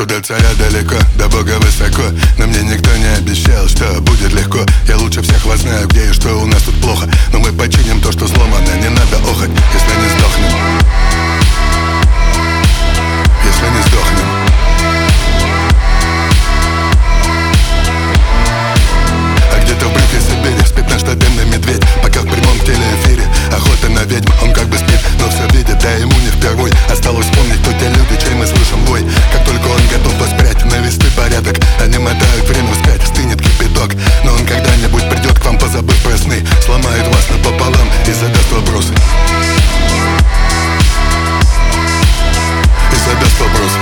до царя далеко, до Бога высоко. Но мне никто не обещал, что будет легко. Я лучше всех вас знаю, где и что у нас тут плохо. Но мы починим то, что сломано, не надо охоть, если не сдохнем. Если не сдохнем. А где-то в брюхе Сибири спит наш тотемный медведь. Пока в прямом телеэфире охота на ведьм. Он как бы спит, но все видит, да ему не впервой. Осталось вспомнить, кто те люди, чей мы слышим вой. Как только он готов поспрять, навести порядок. Они мотают время вскать, стынет кипяток. Но он когда-нибудь придет к вам, позабыв про сны. Сломает вас напополам и задаст вопросы. И задаст вопросы.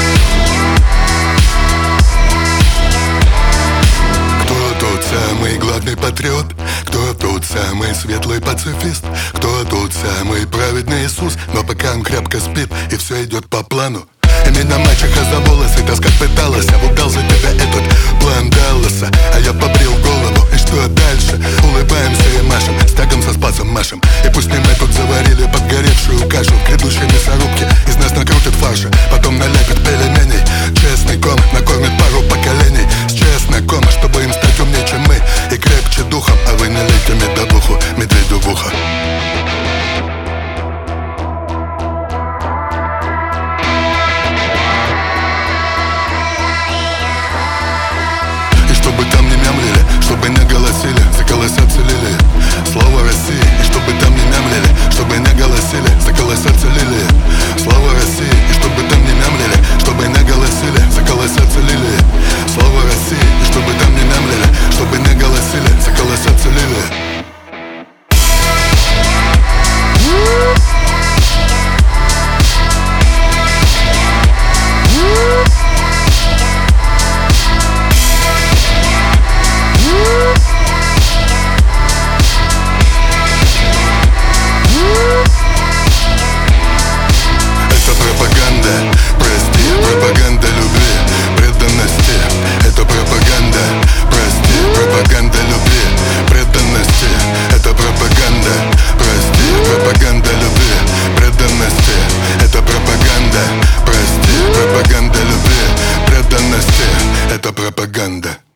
Кто тот самый главный патриот? Кто тот самый светлый пацифист? Кто тот самый праведный Иисус? Но пока он крепко спит и все идет по плану. И меня мачеха за волосы таскать пыталась, а вот дал за тебя этот план Далласа. А я побрил голову, и что дальше? Улыбаемся и машем, с тагом со спасом машем. И пусть не мы тут заварили подгоревшую кашу. В грядущей мясорубке из нас накрутят фарша. Потом наляпят пельменей, честный ком накормит пару поколений. С чесноком, чтобы им стать умнее, чем мы, и крепче духом. А вы налейте медовуху медведю в ухо. Чтобы там не мямлили, чтобы не голосили, заколосятся лилии. Слава России, и чтобы там не мямлили, чтобы не голосили, заколосятся лилии. Слава России, и чтобы там не мямлили, чтобы не голосили, заколосятся лилии. Слава России, и чтобы там не мямлили, чтобы не голосили, заколосятся лилии. Пропаганда любви, преданности. Это пропаганда, прости, пропаганда любви, преданности. Это пропаганда, прости, пропаганда любви, преданности. Это пропаганда, прости, пропаганда любви, преданности. Это пропаганда.